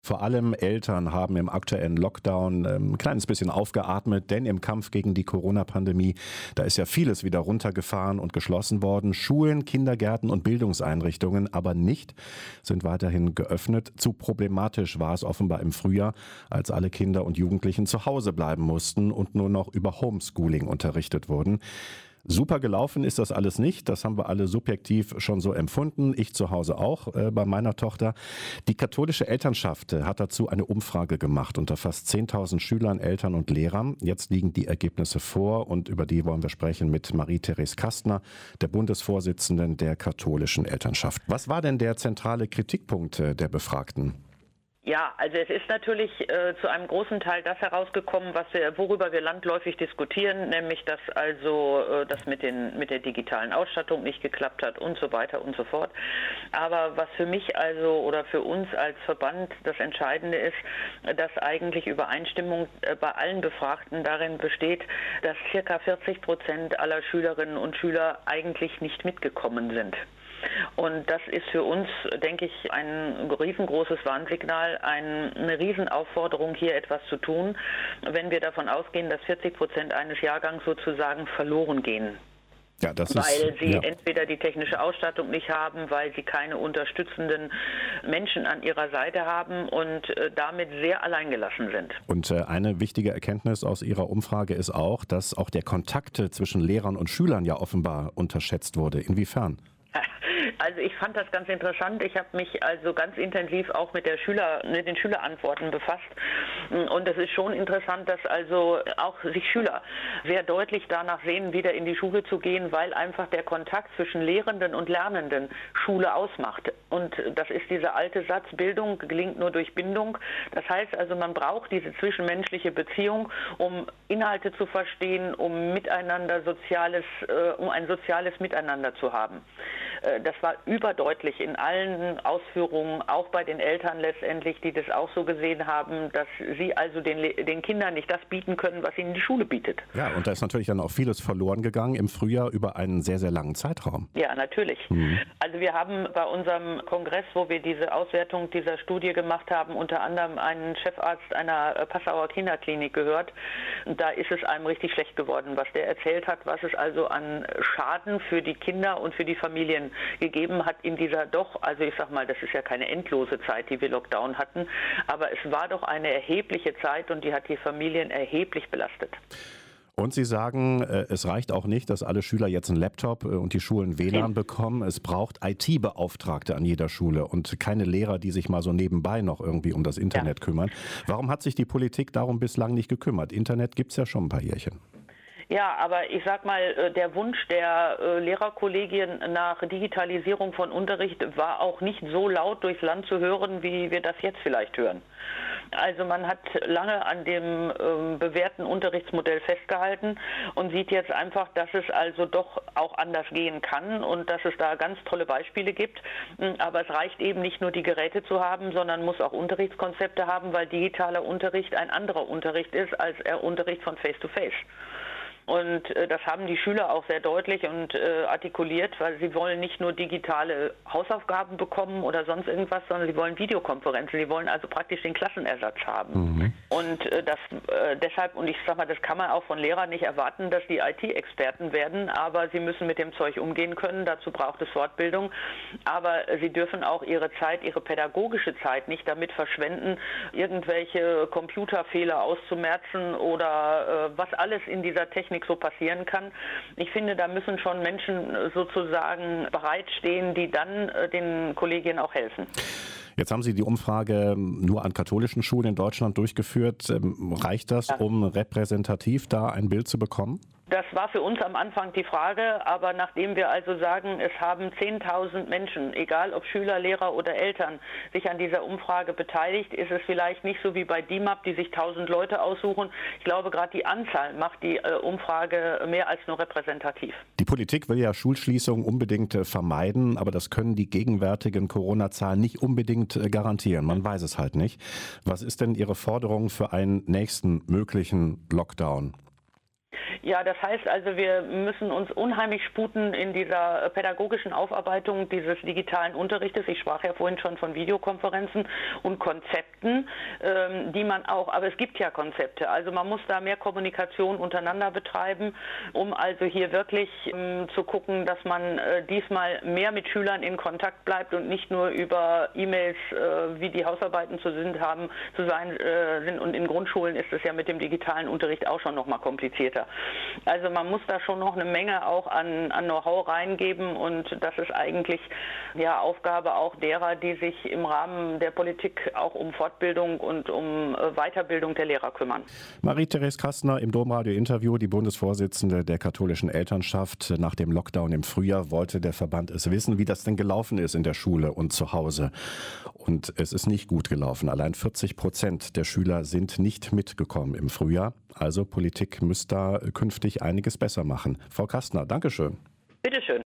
Vor allem Eltern haben im aktuellen Lockdown ein kleines bisschen aufgeatmet, denn im Kampf gegen die Corona-Pandemie, da ist ja vieles wieder runtergefahren und geschlossen worden. Schulen, Kindergärten und Bildungseinrichtungen aber nicht, sind weiterhin geöffnet. Zu problematisch war es offenbar im Frühjahr, als alle Kinder und Jugendlichen zu Hause bleiben mussten und nur noch über Homeschooling unterrichtet wurden. Super gelaufen ist das alles nicht. Das haben wir alle subjektiv schon so empfunden. Ich zu Hause auch bei meiner Tochter. Die katholische Elternschaft hat dazu eine Umfrage gemacht unter fast 10.000 Schülern, Eltern und Lehrern. Jetzt liegen die Ergebnisse vor und über die wollen wir sprechen mit Marie-Therese Kastner, der Bundesvorsitzenden der katholischen Elternschaft. Was war denn der zentrale Kritikpunkt der Befragten? Ja, also es ist natürlich zu einem großen Teil das herausgekommen, worüber wir landläufig diskutieren, nämlich dass das mit der digitalen Ausstattung nicht geklappt hat und so weiter und so fort. Aber was für mich oder für uns als Verband das Entscheidende ist, dass eigentlich Übereinstimmung bei allen Befragten darin besteht, dass ca. 40% aller Schülerinnen und Schüler eigentlich nicht mitgekommen sind. Und das ist für uns, denke ich, ein riesengroßes Warnsignal, eine Riesenaufforderung, hier etwas zu tun, wenn wir davon ausgehen, dass 40% eines Jahrgangs sozusagen verloren gehen. Ja, weil sie entweder die technische Ausstattung nicht haben, weil sie keine unterstützenden Menschen an ihrer Seite haben und damit sehr alleingelassen sind. Und eine wichtige Erkenntnis aus Ihrer Umfrage ist auch, dass auch der Kontakt zwischen Lehrern und Schülern ja offenbar unterschätzt wurde. Inwiefern? Also ich fand das ganz interessant. Ich habe mich also ganz intensiv auch mit den Schülerantworten befasst. Und es ist schon interessant, dass also auch sich Schüler sehr deutlich danach sehen, wieder in die Schule zu gehen, weil einfach der Kontakt zwischen Lehrenden und Lernenden Schule ausmacht. Und das ist dieser alte Satz, Bildung gelingt nur durch Bindung. Das heißt also, man braucht diese zwischenmenschliche Beziehung, um Inhalte zu verstehen, um um ein soziales Miteinander zu haben. Das war überdeutlich in allen Ausführungen, auch bei den Eltern letztendlich, die das auch so gesehen haben, dass sie also den Kindern nicht das bieten können, was ihnen die Schule bietet. Ja, und da ist natürlich dann auch vieles verloren gegangen im Frühjahr über einen sehr, sehr langen Zeitraum. Ja, natürlich. Also wir haben bei unserem Kongress, wo wir diese Auswertung dieser Studie gemacht haben, unter anderem einen Chefarzt einer Passauer Kinderklinik gehört. Da ist es einem richtig schlecht geworden, was der erzählt hat, was es also an Schaden für die Kinder und für die Familien gegeben hat in dieser also ich sag mal, das ist ja keine endlose Zeit, die wir Lockdown hatten, aber es war doch eine erhebliche Zeit und die hat die Familien erheblich belastet. Und Sie sagen, es reicht auch nicht, dass alle Schüler jetzt einen Laptop und die Schulen WLAN bekommen. Es braucht IT-Beauftragte an jeder Schule und keine Lehrer, die sich mal so nebenbei noch irgendwie um das Internet kümmern. Warum hat sich die Politik darum bislang nicht gekümmert? Internet gibt's ja schon ein paar Jährchen. Ja, aber ich sag mal, der Wunsch der Lehrerkollegien nach Digitalisierung von Unterricht war auch nicht so laut durchs Land zu hören, wie wir das jetzt vielleicht hören. Also man hat lange an dem bewährten Unterrichtsmodell festgehalten und sieht jetzt einfach, dass es also doch auch anders gehen kann und dass es da ganz tolle Beispiele gibt. Aber es reicht eben nicht nur die Geräte zu haben, sondern muss auch Unterrichtskonzepte haben, weil digitaler Unterricht ein anderer Unterricht ist als der Unterricht von Face-to-Face. Und das haben die Schüler auch sehr deutlich und artikuliert, weil sie wollen nicht nur digitale Hausaufgaben bekommen oder sonst irgendwas, sondern sie wollen Videokonferenzen. Sie wollen also praktisch den Klassenersatz haben. Und deshalb, und ich sag mal, das kann man auch von Lehrern nicht erwarten, dass die IT-Experten werden, aber sie müssen mit dem Zeug umgehen können. Dazu braucht es Fortbildung. Aber sie dürfen auch ihre pädagogische Zeit nicht damit verschwenden, irgendwelche Computerfehler auszumerzen oder was alles in dieser Technik so passieren kann. Ich finde, da müssen schon Menschen sozusagen bereitstehen, die dann den Kollegien auch helfen. Jetzt haben Sie die Umfrage nur an katholischen Schulen in Deutschland durchgeführt. Reicht das, um repräsentativ da ein Bild zu bekommen? Das war für uns am Anfang die Frage, aber nachdem wir also sagen, es haben 10.000 Menschen, egal ob Schüler, Lehrer oder Eltern, sich an dieser Umfrage beteiligt, ist es vielleicht nicht so wie bei DIMAP, die sich 1.000 Leute aussuchen. Ich glaube, gerade die Anzahl macht die Umfrage mehr als nur repräsentativ. Die Politik will ja Schulschließungen unbedingt vermeiden, aber das können die gegenwärtigen Corona-Zahlen nicht unbedingt garantieren. Man weiß es halt nicht. Was ist denn Ihre Forderung für einen nächsten möglichen Lockdown? Ja, das heißt also, wir müssen uns unheimlich sputen in dieser pädagogischen Aufarbeitung dieses digitalen Unterrichtes. Ich sprach ja vorhin schon von Videokonferenzen und Konzepten, die man auch, aber es gibt ja Konzepte. Also man muss da mehr Kommunikation untereinander betreiben, um also hier wirklich zu gucken, dass man diesmal mehr mit Schülern in Kontakt bleibt und nicht nur über E-Mails, wie die Hausarbeiten zu sein sind. Und in Grundschulen ist es ja mit dem digitalen Unterricht auch schon noch mal komplizierter. Also man muss da schon noch eine Menge auch an Know-how reingeben und das ist eigentlich Aufgabe auch derer, die sich im Rahmen der Politik auch um Fortbildung und um Weiterbildung der Lehrer kümmern. Marie-Therese Kastner im Domradio-Interview, die Bundesvorsitzende der katholischen Elternschaft. Nach dem Lockdown im Frühjahr wollte der Verband es wissen, wie das denn gelaufen ist in der Schule und zu Hause. Und es ist nicht gut gelaufen. Allein 40% der Schüler sind nicht mitgekommen im Frühjahr. Also Politik müsste da künftig einiges besser machen. Frau Kastner, Dankeschön. Bitteschön.